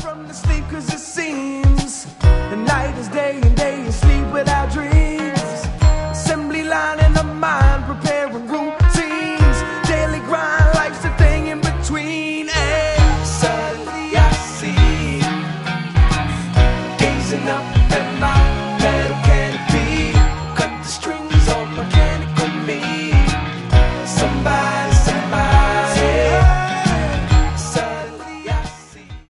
from the sleep, cause it seems the night is day and